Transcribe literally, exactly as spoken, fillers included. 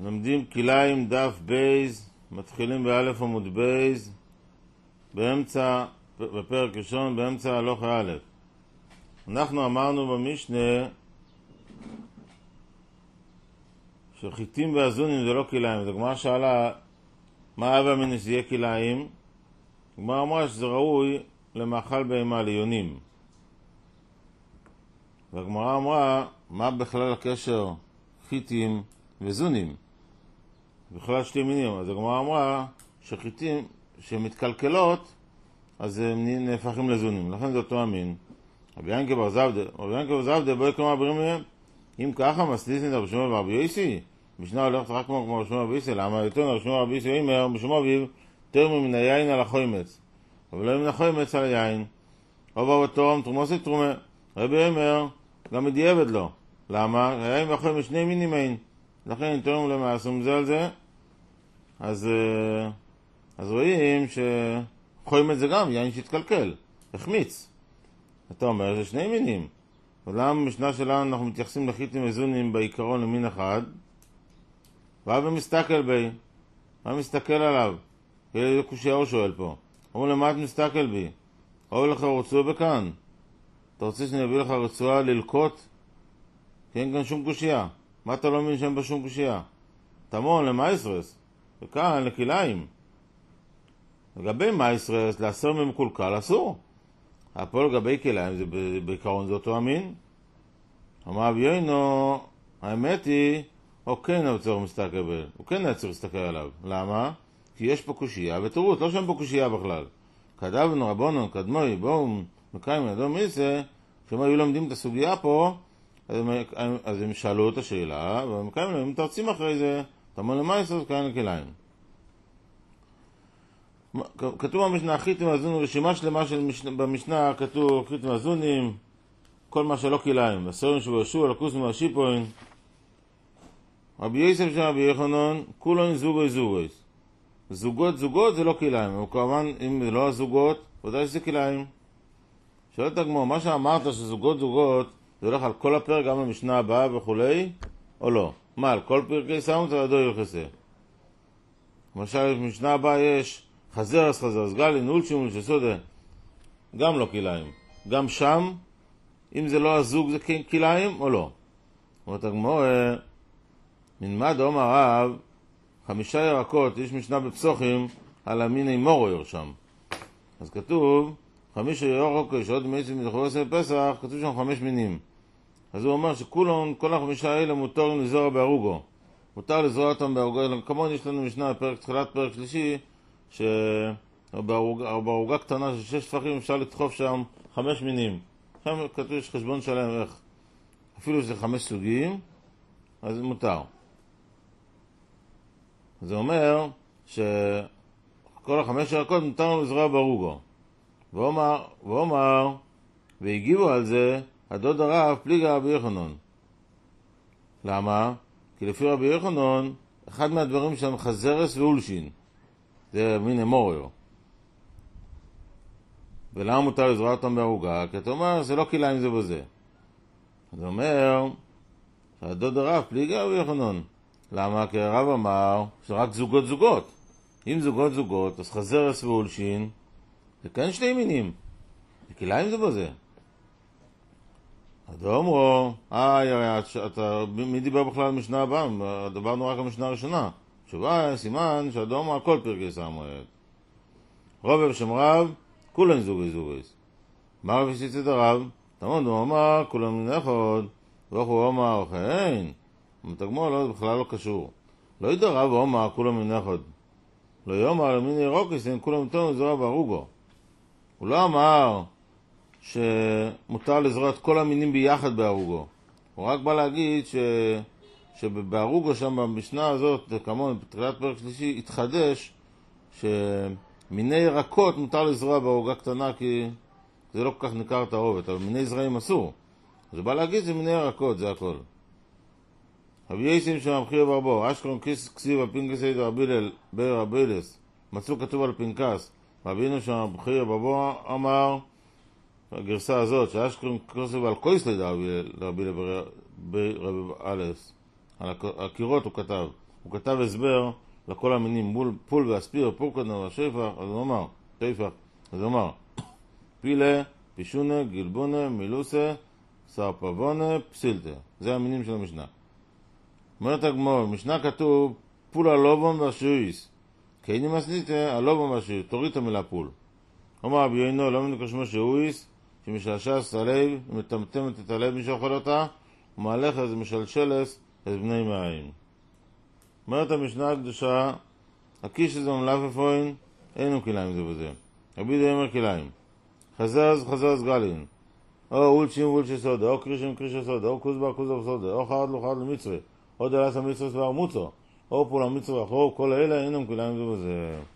לומדים כליים דף בייז, מתחילים באלף עמוד בייז, באמצע, בפרק ראשון, באמצע הלוך א'. אנחנו אמרנו במשנה שחיטים ואזונים זה לא כליים. הגמרא שאלה מה אבא מן שיהיה כליים. הגמרא אמרה שזה ראוי למאכל בהמה, ליונים. והגמרא אמרה מה בכלל הקשר חיטים וזונים, בכלל שתי מינים. אז הגמרא אמרה שחיטים שמתקלקלות אז הם נהפכים לזונים, לכן זה אותו המין. רבי ינקה בר זבדה, רבי ינקה בר זבדה בואי כמה בריאים מהם, אם ככה מסליסים את רבי שמעון ורבי יוסי, משנה הולכת רק כמו רבי שמעון ורבי יוסי. למה? יותר רבי שמעון ורבי יוסי אומר בשמו אביו תרמו מן היין על החומץ, אבל לא מן החומץ על היין. רוב בתורם תרומוסת תרומה. רבי אומר גם מדיעבד לו. למה? היין והחומץ שני מינים אין, לכן תרמו למעשום זה על זה. אז אז רואים שחומץ זה גם יין שהתקלקל, החמיץ. אתה אומר, זה שני מינים. ולמה במשנה שלנו אנחנו מתייחסים לחיטים וזונים בעיקרון למין אחד? ואבא מסתכל בי. מה מסתכל עליו? איזה קושיה הוא שואל פה. אומר למה את מסתכל בי? אוהב לך רצועה בכאן. אתה רוצה שאני אביא לך רצועה ללקוט? כי אין כאן שום קושיה. מה אתה לא מבין שם בשום קושיה? תמון למייסרס. וכאן לכליים. לגבי מייסרס, לאסר ממקולקל אסור. הפועל לגבי כליים, זה בעיקרון זה אותו המין. אמר אבינו, האמת היא, הוא כן נעצר מסתכל ב... הוא כן נעצר מסתכל עליו. למה? כי יש פה קושייה, ותראו, לא שם פה קושייה בכלל. כדבנו רבונו, קדמוי, בואו מקיים אדום מיסה, כשהם היו לומדים את הסוגיה פה, אז הם, אז הם שאלו את השאלה, ומקיים להם, הם מתרצים אחרי זה, תמון למייסר, כאן לכליים. כתוב במשנה חיטים ואזונים, רשימה שלמה של משנה, במשנה כתוב חיטים ואזונים, כל מה שלא כליים, הסורים שבשו, הלכוסים והשיפוין. רבי יוסף שם רבי יחנון, כולון זוגוי זוגוי. זוגות זוגות זה לא כליים, וכמובן אם זה לא הזוגות, ודאי שזה כליים. שואלת הגמרא, מה שאמרת שזוגות זוגות, זה הולך על כל הפרק, גם למשנה הבאה וכולי, או לא? מה, על כל פרקי סמות ועדו יוחסה? למשל, במשנה הבאה יש חזר אז חזר, אז גלי, נעול שימול שסודה, גם לא כליים. גם שם, אם זה לא הזוג זה כליים או לא. אומרת הגמרא, מנמד אומר הרב, חמישה ירקות, יש משנה בפסוחים, על המיני מורו שם. אז כתוב, חמישה ירקות, יש עוד מעצים מדחורס בפסח, כתוב שם חמש מינים. אז הוא אומר שכולם, כל החמישה האלה מותר לזרוע בארוגו. מותר לזרוע אותם בארוגו. כמובן יש לנו משנה בפרק, תחילת פרק שלישי, שבארוגה קטנה של שש טפחים אפשר לדחוף שם חמש מינים. שם כתוב יש חשבון שלהם איך. אפילו שזה חמש סוגים, אז זה מותר. זה אומר שכל החמש ירקות מותר לזרוע בארוגו. ואומר, ואומר, והגיבו על זה הדוד הרב פליגה רבי יחנון. למה? כי לפי רבי יחנון, אחד מהדברים שם חזרס ואולשין. זה מין אמוריו. ולמה מותר לזרוע אותם בארוגה? כי אתה אומר, זה לא כליים זה בזה. אז אומר, שהדוד הרב פליגה רבי יחנון. למה? כי הרב אמר שרק זוגות זוגות. אם זוגות זוגות, אז חזרס ואולשין, זה כן שני מינים. וכליים זה בזה. אז אמרו, אה, אתה, מי דיבר בכלל על משנה הבאה? דיברנו רק על משנה הראשונה. תשובה, סימן שהאדום על כל פרקי סמואל. רוב בשם רב, כולם זוגי זוגי. מה רב השיץ את הרב? תמוד הוא אמר, כולם מנחוד. ואיך הוא אמר, כן. מתגמור לא, בכלל לא קשור. לא ידע רב הוא אמר, כולם מנחוד. לא יאמר למיני רוקיסין, כולם תום לזרוע בארוגו. הוא לא אמר שמותר לזרוע את כל המינים ביחד בארוגו. הוא רק בא להגיד ש... שבארוגו שם במשנה הזאת, כמובן בתחילת פרק שלישי, התחדש שמיני ירקות מותר לזרוע בארוגה קטנה כי זה לא כל כך ניכר את העובד, אבל מיני זרעים אסור. אז הוא בא להגיד שזה מיני ירקות, זה הכל. רבי יסים שמבחיר ברבו, אשכרון כסיב הפינקס היית רבי אלס, מצאו כתוב על פנקס, רבינו שמבחיר ברבו אמר, הגרסה הזאת, שאשכרון כסיב על קויס לידה רבי אלס, על הקירות הוא כתב, הוא כתב הסבר לכל המינים, פול ואספיר, פורקדנה והשפח, אז הוא אמר, שפח, אז הוא אמר, פילה, פישונה, גלבונה, מילוסה, סרפבונה, פסילתה. זה המינים של המשנה. אומרת הגמור, משנה כתוב, פול הלובון והשיעיס. כי איני מסניתה, הלובון והשיעיס, תוריד את המילה פול. אומר רבי יונו, לא מנקשמו שיעיס, שמשעשע הלב, ומטמטמת את הלב מי שאוכל אותה, ומהלך איזה משלשלס את בני מים. אומרת המשנה הקדושה, הקיש הזה מלאפפוין, אינו כליים זה וזה. רבי די אומר כליים. חזז, חזז גלין. או אולצ'ים ואולצ'י סודה, או קרישים קרישי סודה, או כוזבר כוזבר סודה, או חרד לו חרד למצווה, או דלס המצווה סבר מוצו, או פול המצווה, או כל האלה, אינו כליים זה וזה.